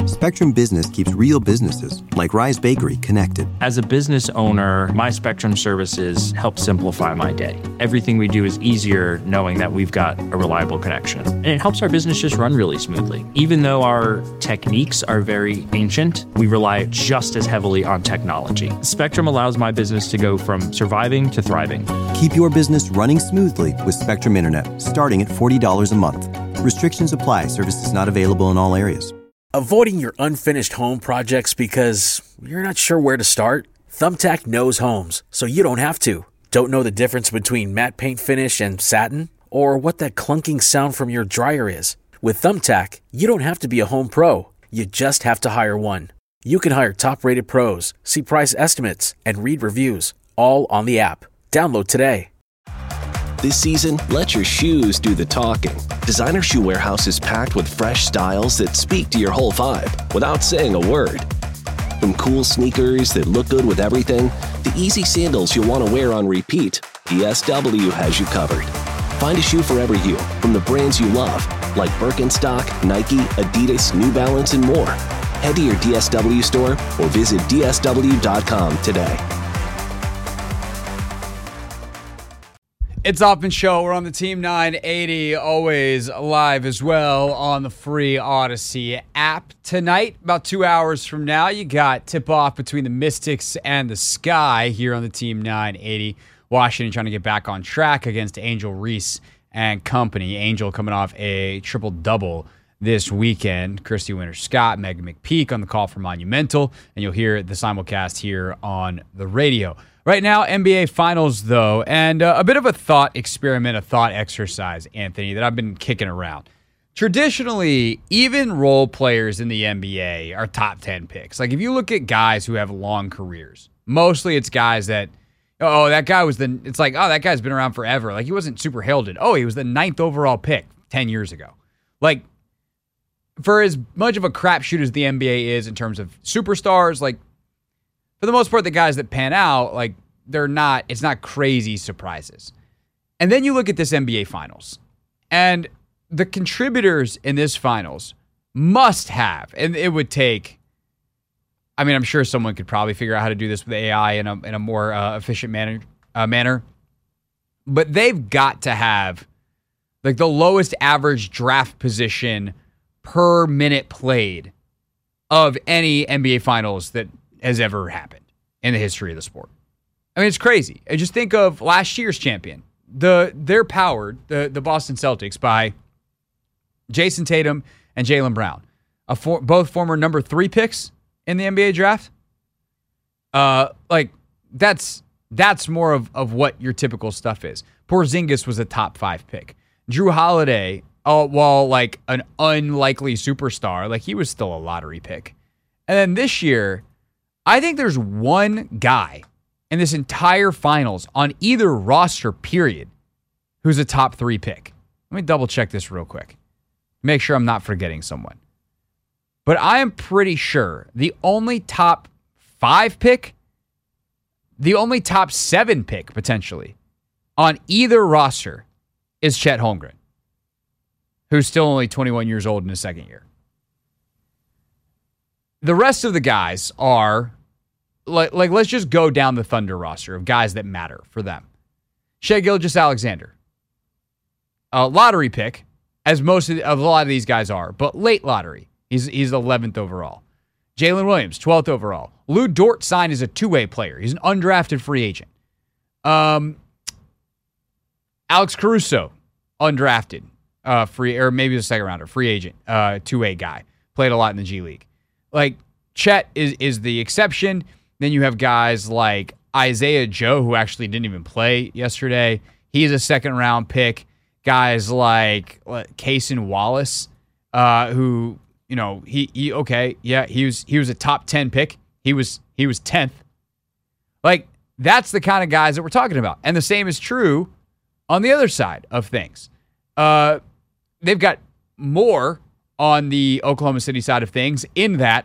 Spectrum Business keeps real businesses, like Rise Bakery, connected. As a business owner, my Spectrum services help simplify my day. Everything we do is easier knowing that we've got a reliable connection. And it helps our business just run really smoothly. Even though our techniques are very ancient, we rely just as heavily on technology. Spectrum allows my business to go from surviving to thriving. Keep your business running smoothly with Spectrum Internet, starting at $40 a month. Restrictions apply. Services not available in all areas. Avoiding your unfinished home projects because you're not sure where to start? Thumbtack knows homes, so you don't have to. Don't know the difference between matte paint finish and satin? Or what that clunking sound from your dryer is? With Thumbtack, you don't have to be a home pro. You just have to hire one. You can hire top-rated pros, see price estimates, and read reviews, all on the app. Download today. This season, let your shoes do the talking. Designer Shoe Warehouse is packed with fresh styles that speak to your whole vibe without saying a word. From cool sneakers that look good with everything, to easy sandals you'll want to wear on repeat, DSW has you covered. Find a shoe for every you from the brands you love, like Birkenstock, Nike, Adidas, New Balance, and more. Head to your DSW store or visit dsw.com today. It's Hoffman Show. We're on the Team 980, always live as well on the free Odyssey app. Tonight, about 2 hours from now, you got tip-off between the Mystics and the Sky here on the Team 980. Washington trying to get back on track against Angel Reese and company. Angel coming off a triple-double this weekend. Christy Winter-Scott, Megan McPeak on the call for Monumental, and you'll hear the simulcast here on the radio. Right now, NBA Finals, though, and a bit of a thought experiment, a thought exercise, Anthony, that I've been kicking around. Traditionally, even role players in the NBA are top 10 picks. Like, if you look at guys who have long careers, mostly it's guys that, that guy's been around forever. Like, he wasn't super heralded. Oh, he was the 9th overall pick 10 years ago. Like, for as much of a crapshoot as the NBA is in terms of superstars, like, for the most part, the guys that pan out, like, it's not crazy surprises. And then you look at this NBA Finals, and the contributors in this Finals must have, and it would take, I'm sure someone could probably figure out how to do this with AI in a more efficient manner, but they've got to have, like, the lowest average draft position per minute played of any NBA Finals that has ever happened in the history of the sport. It's crazy. I just think of last year's champion. They're powered, the Boston Celtics, by Jason Tatum and Jaylen Brown, both former number 3 picks in the NBA draft. That's more of what your typical stuff is. Porzingis was a top 5 pick. Drew Holiday, while like an unlikely superstar, like, he was still a lottery pick. And then this year, I think there's one guy in this entire Finals on either roster, period, who's a top 3 pick. Let me double check this real quick. Make sure I'm not forgetting someone. But I am pretty sure the only top 5 pick, the only top 7 pick, potentially, on either roster is Chet Holmgren, who's still only 21 years old in his second year. The rest of the guys are, like let's just go down the Thunder roster of guys that matter for them. Shai Gilgeous-Alexander, a lottery pick, as most of a lot of these guys are, but late lottery. He's 11th overall. Jalen Williams, 12th overall. Lou Dort signed as a two-way player. He's an undrafted free agent. Alex Caruso, undrafted, or maybe a second rounder, free agent, two-way guy. Played a lot in the G League. Like, Chet is the exception. Then you have guys like Isaiah Joe, who actually didn't even play yesterday. He's a second-round pick. Guys like Cason Wallace, who, he was a top 10 pick. He was 10th. Like, that's the kind of guys that we're talking about. And the same is true on the other side of things. They've got more on the Oklahoma City side of things in that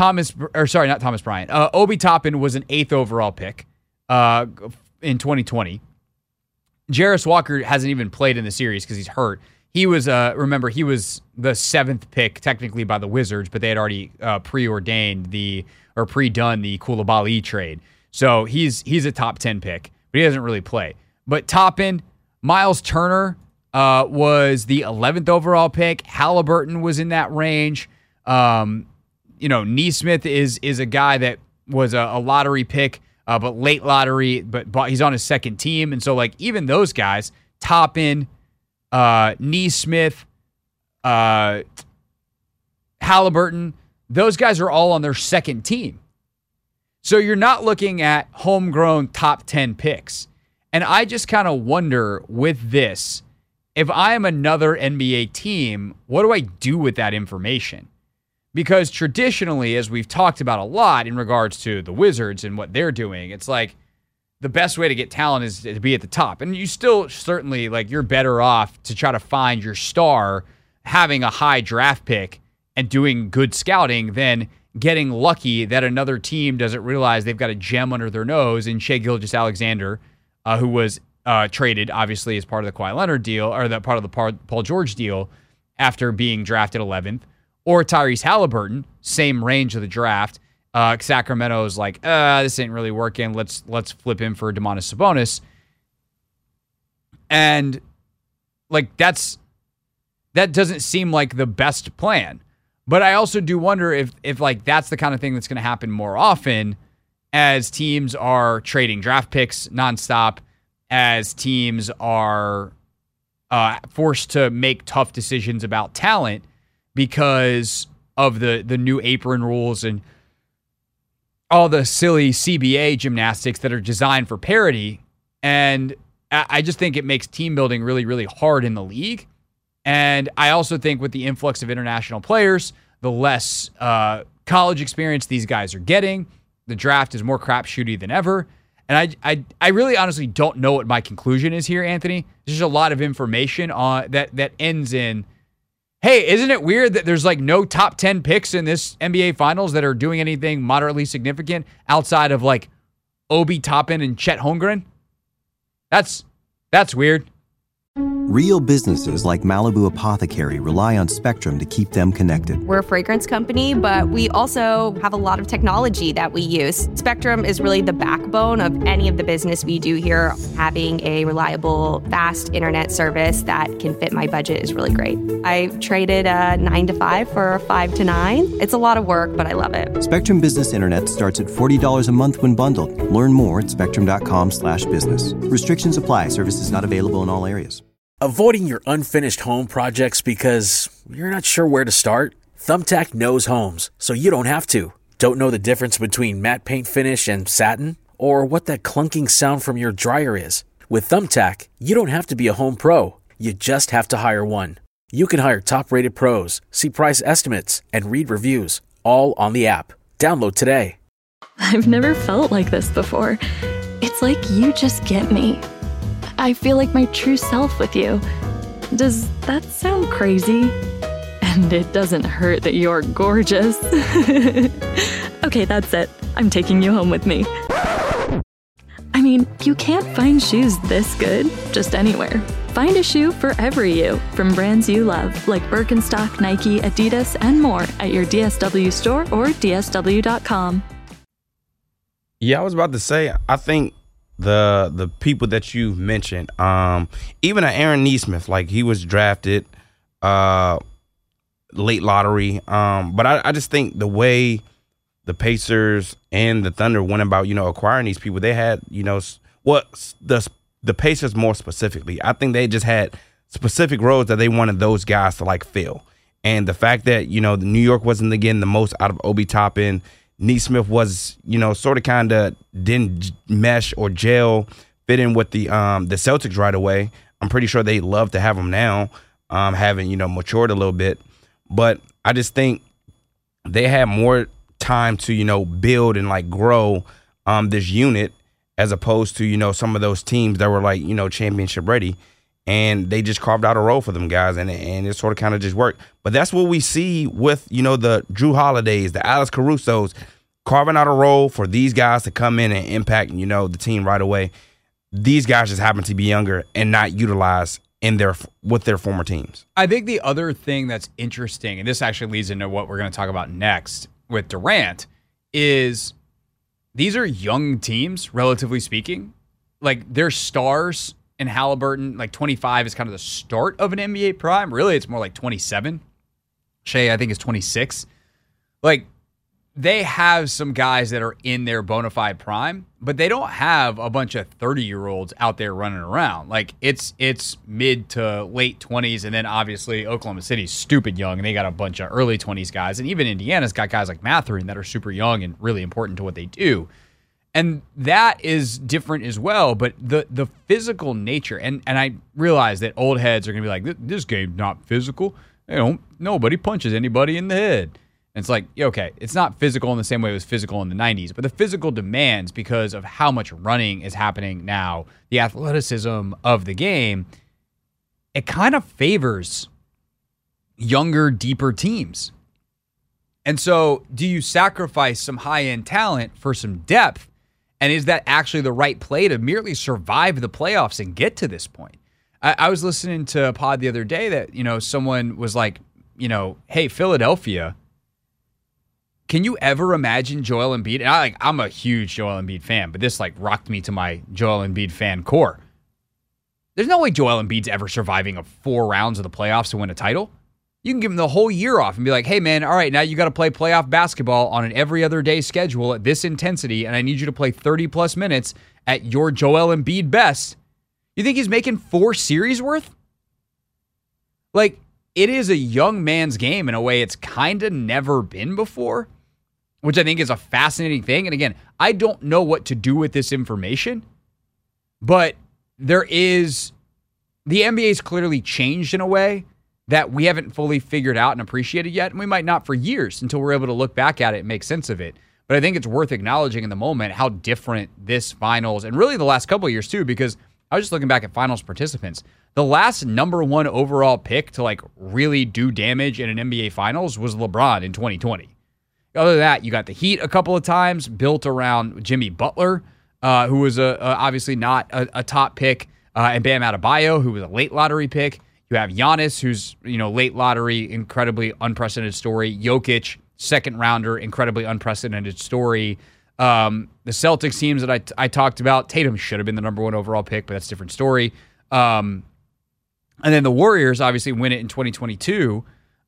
Obi Toppin was an 8th overall pick in 2020. Jarris Walker hasn't even played in the series because he's hurt. he was remember he was the 7th pick technically by the Wizards, but they had already pre-done the Koulibaly trade. So he's a top 10 pick, but he doesn't really play. But Toppin, Miles Turner was the 11th overall pick. Halliburton was in that range. Nesmith is a guy that was a lottery pick, but late lottery, but he's on his second team. And so, like, even those guys, Toppin, Nesmith, Halliburton, those guys are all on their second team. So you're not looking at homegrown top 10 picks. And I just kind of wonder with this, if I am another NBA team, what do I do with that information? Because traditionally, as we've talked about a lot in regards to the Wizards and what they're doing, it's like the best way to get talent is to be at the top. And you still certainly, like, you're better off to try to find your star having a high draft pick and doing good scouting than getting lucky that another team doesn't realize they've got a gem under their nose in Shai Gilgeous-Alexander, who was traded, obviously, as part of the Kawhi Leonard deal, or the part of the Paul George deal after being drafted 11th, or Tyrese Halliburton, same range of the draft. Sacramento's like, this ain't really working. Let's flip him for Domantas Sabonis. And like that doesn't seem like the best plan. But I also do wonder if like that's the kind of thing that's going to happen more often as teams are trading draft picks nonstop, as teams are forced to make tough decisions about talent because of the new apron rules and all the silly CBA gymnastics that are designed for parity. And I just think it makes team building really, really hard in the league. And I also think with the influx of international players, the less college experience these guys are getting, the draft is more crapshooty than ever. And I really honestly don't know what my conclusion is here, Anthony. There's just a lot of information on that ends in, hey, isn't it weird that there's like no top 10 picks in this NBA Finals that are doing anything moderately significant outside of like Obi Toppin and Chet Holmgren? That's weird. Real businesses like Malibu Apothecary rely on Spectrum to keep them connected. We're a fragrance company, but we also have a lot of technology that we use. Spectrum is really the backbone of any of the business we do here. Having a reliable, fast internet service that can fit my budget is really great. I traded a 9 to 5 for a 5 to 9. It's a lot of work, but I love it. Spectrum Business Internet starts at $40 a month when bundled. Learn more at spectrum.com/business. Restrictions apply. Services not available in all areas. Avoiding your unfinished home projects because you're not sure where to start? Thumbtack knows homes, so you don't have to. Don't know the difference between matte paint finish and satin? Or what that clunking sound from your dryer is? With Thumbtack, you don't have to be a home pro. You just have to hire one. You can hire top-rated pros, see price estimates, and read reviews, all on the app. Download today. I've never felt like this before. It's like you just get me. I feel like my true self with you. Does that sound crazy? And it doesn't hurt that you're gorgeous. Okay, that's it. I'm taking you home with me. I mean, you can't find shoes this good just anywhere. Find a shoe for every you from brands you love, like Birkenstock, Nike, Adidas, and more at your DSW store or DSW.com. Yeah, I was about to say, I think the people that you've mentioned, even Aaron Nesmith, like he was drafted late lottery, but I just think the way the Pacers and the Thunder went about, acquiring these people, they had, the Pacers more specifically, I think they just had specific roles that they wanted those guys to like fill. And the fact that, the New York wasn't again the most out of Obi Toppin, Nesmith was, sort of kind of didn't mesh or gel, fit in with the Celtics right away. I'm pretty sure they love to have him now, having, matured a little bit. But I just think they had more time to, build and like grow this unit as opposed to, some of those teams that were like, championship ready. And they just carved out a role for them guys, and it sort of kind of just worked. But that's what we see with, the Drew Holidays, the Alex Carusos, carving out a role for these guys to come in and impact, the team right away. These guys just happen to be younger and not utilized with their former teams. I think the other thing that's interesting, and this actually leads into what we're going to talk about next with Durant, is these are young teams, relatively speaking. Like, they're stars in Halliburton. Like, 25 is kind of the start of an NBA prime. Really, it's more like 27. Shea, I think, is 26. Like, they have some guys that are in their bona fide prime, but they don't have a bunch of 30-year-olds out there running around. Like, it's mid to late 20s, and then obviously Oklahoma City's stupid young, and they got a bunch of early 20s guys. And even Indiana's got guys like Mathurin that are super young and really important to what they do. And that is different as well, but the physical nature, and I realize that old heads are going to be like, this game's not physical. Nobody punches anybody in the head. And it's like, okay, it's not physical in the same way it was physical in the 90s, but the physical demands, because of how much running is happening now, the athleticism of the game, it kind of favors younger, deeper teams. And so do you sacrifice some high-end talent for some depth? And is that actually the right play to merely survive the playoffs and get to this point? I was listening to a pod the other day that, someone was like, hey, Philadelphia, can you ever imagine Joel Embiid? And I'm a huge Joel Embiid fan, but this rocked me to my Joel Embiid fan core. There's no way Joel Embiid's ever surviving 4 rounds of the playoffs to win a title. You can give him the whole year off and be like, hey, man, all right, now you got to play playoff basketball on an every other day schedule at this intensity, and I need you to play 30-plus minutes at your Joel Embiid best. You think he's making 4 series worth? It is a young man's game in a way it's kind of never been before, which I think is a fascinating thing. And again, I don't know what to do with this information, but the NBA's clearly changed in a way that we haven't fully figured out and appreciated yet, and we might not for years until we're able to look back at it and make sense of it. But I think it's worth acknowledging in the moment how different this finals, and really the last couple of years too, because I was just looking back at finals participants. The last number 1 overall pick to really do damage in an NBA finals was LeBron in 2020. Other than that, you got the Heat a couple of times built around Jimmy Butler, who was obviously not a top pick, and Bam Adebayo, who was a late lottery pick. You have Giannis, who's, late lottery, incredibly unprecedented story. Jokic, second rounder, incredibly unprecedented story. The Celtics teams that I talked about, Tatum should have been the number 1 overall pick, but that's a different story. And then the Warriors obviously win it in 2022,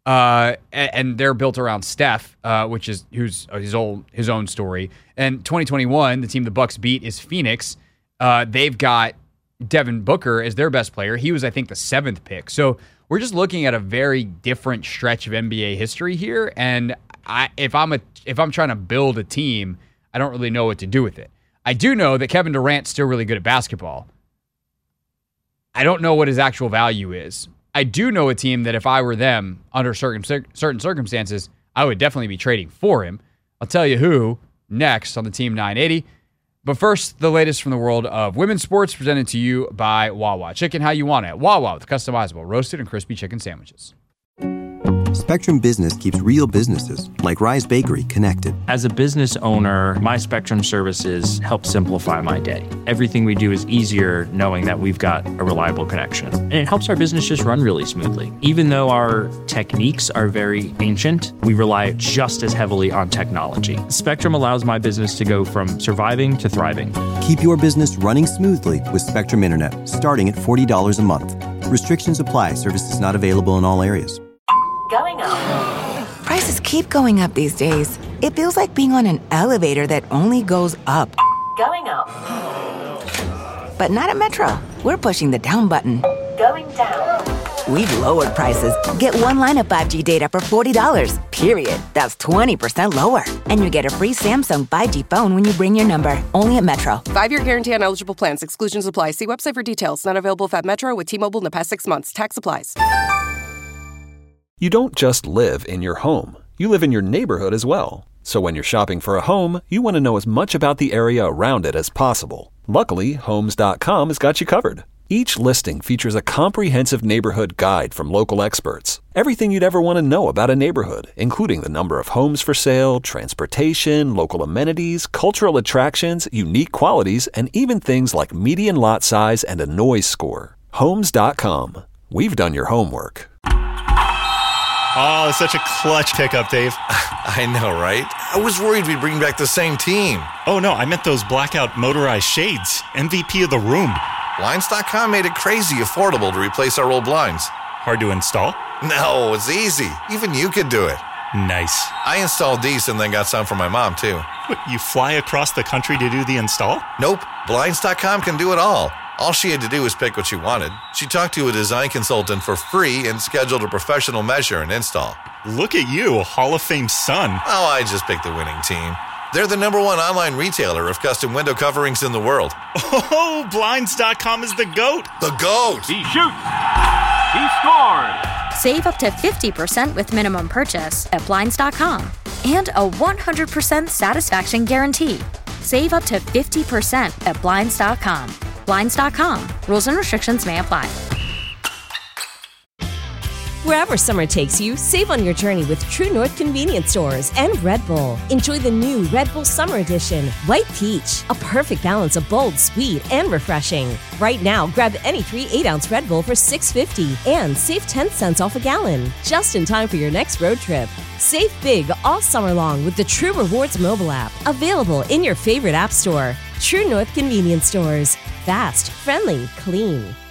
and they're built around Steph, who's his own story. And 2021, the team the Bucks beat is Phoenix. They've got Devin Booker as their best player. He was, I think, the 7th pick. So we're just looking at a very different stretch of NBA history here. And if I'm trying to build a team, I don't really know what to do with it. I do know that Kevin Durant's still really good at basketball. I don't know what his actual value is. I do know a team that if I were them under certain circumstances, I would definitely be trading for him. I'll tell you who next on the Team 980. But first, the latest from the world of women's sports presented to you by Wawa. Chicken how you want it. Wawa with customizable roasted and crispy chicken sandwiches. Spectrum Business keeps real businesses, like Rise Bakery, connected. As a business owner, my Spectrum services help simplify my day. Everything we do is easier knowing that we've got a reliable connection. And it helps our business just run really smoothly. Even though our techniques are very ancient, we rely just as heavily on technology. Spectrum allows my business to go from surviving to thriving. Keep your business running smoothly with Spectrum Internet, starting at $40 a month. Restrictions apply. Services not available in all areas. Going up. Prices keep going up these days. It feels like being on an elevator that only goes up. Going up. But not at Metro. We're pushing the down button. Going down. We've lowered prices. Get 1 line of 5G data for $40, period. That's 20% lower. And you get a free Samsung 5G phone when you bring your number. Only at Metro. 5-year guarantee on eligible plans. Exclusions apply. See website for details. Not available at Metro with T-Mobile in the past 6 months. Tax applies. You don't just live in your home. You live in your neighborhood as well. So when you're shopping for a home, you want to know as much about the area around it as possible. Luckily, Homes.com has got you covered. Each listing features a comprehensive neighborhood guide from local experts. Everything you'd ever want to know about a neighborhood, including the number of homes for sale, transportation, local amenities, cultural attractions, unique qualities, and even things like median lot size and a noise score. Homes.com. We've done your homework. Oh, such a clutch pickup, Dave. I know, right? I was worried we'd bring back the same team. Oh, no, I meant those blackout motorized shades. MVP of the room. Blinds.com made it crazy affordable to replace our old blinds. Hard to install? No, it's easy. Even you could do it. Nice. I installed these and then got some for my mom, too. What, you fly across the country to do the install? Nope. Blinds.com can do it all. All she had to do was pick what she wanted. She talked to a design consultant for free and scheduled a professional measure and install. Look at you, Hall of Fame son. Oh, I just picked the winning team. They're the #1 online retailer of custom window coverings in the world. Oh, Blinds.com is the GOAT. The GOAT! He shoots. He scored. Save up to 50% with minimum purchase at Blinds.com. And a 100% satisfaction guarantee. Save up to 50% at Blinds.com. Blinds.com. Rules and restrictions may apply. Wherever summer takes you, save on your journey with True North Convenience Stores and Red Bull. Enjoy the new Red Bull Summer Edition, White Peach, a perfect balance of bold, sweet, and refreshing. Right now, grab any 3 8-ounce Red Bull for $6.50 and save 10 cents off a gallon, just in time for your next road trip. Save big all summer long with the True Rewards mobile app, available in your favorite app store. True North Convenience Stores. Fast, friendly, clean.